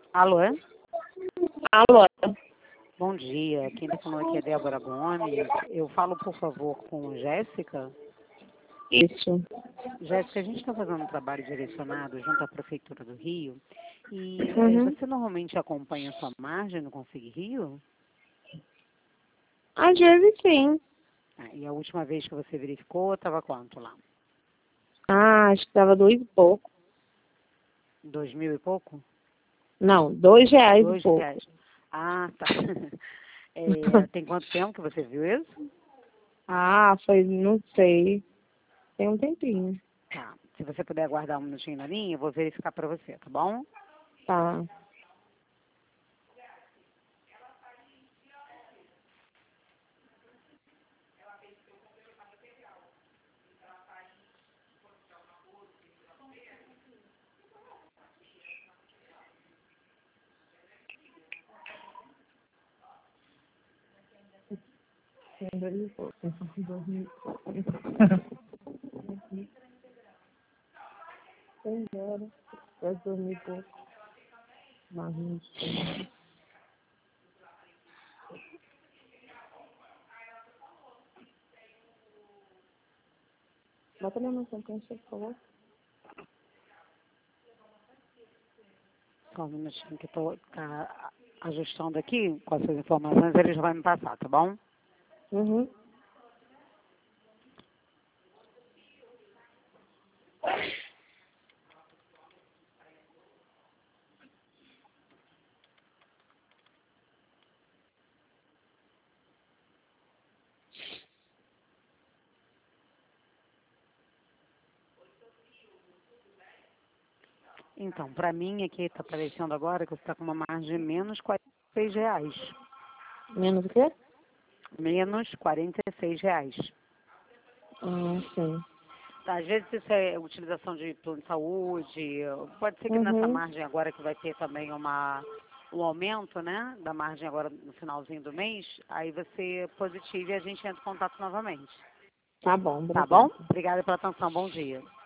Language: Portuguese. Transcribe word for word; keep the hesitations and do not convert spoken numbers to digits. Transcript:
Alô? Alô? Bom dia, quem está falando aqui é Débora Gomes. Eu falo, por favor, com Jéssica. Isso. Jéssica, a gente está fazendo um trabalho direcionado junto à Prefeitura do Rio. E eh, Uhum. você normalmente acompanha a sua margem no Conselho Rio? Às vezes sim. Ah, e a última vez que você verificou, estava quanto lá? Ah, acho que tava dois e pouco. Dois mil e pouco? Não, dois reais e Dois pouco. reais. Ah, tá. É, tem quanto tempo que você viu isso? Ah, foi, não sei. Tem um tempinho. Tá. Se você puder aguardar um minutinho na linha, eu vou verificar para você, tá bom? Tá. Tem dois e pouco. Dois mil e pouco. Tem zero. É dois mil e pouco. Mais vinte. Bota minha noção que você falou. Só um minutinho que eu estou ajustando aqui com as suas informações, ele já vai me passar, tá bom? Uhum. Então, para mim aqui está aparecendo agora que você está com uma margem de menos quarenta e seis reais. Menos o quê? Menos quarenta e seis reais. Ah, sim. Tá, às vezes isso é utilização de plano de saúde, pode ser que nessa Uhum. margem agora que vai ter também uma, um aumento, né, da margem agora no finalzinho do mês, aí você positive e a gente entra em contato novamente. Tá bom, Tá bom? obrigada. Obrigada pela atenção, bom dia.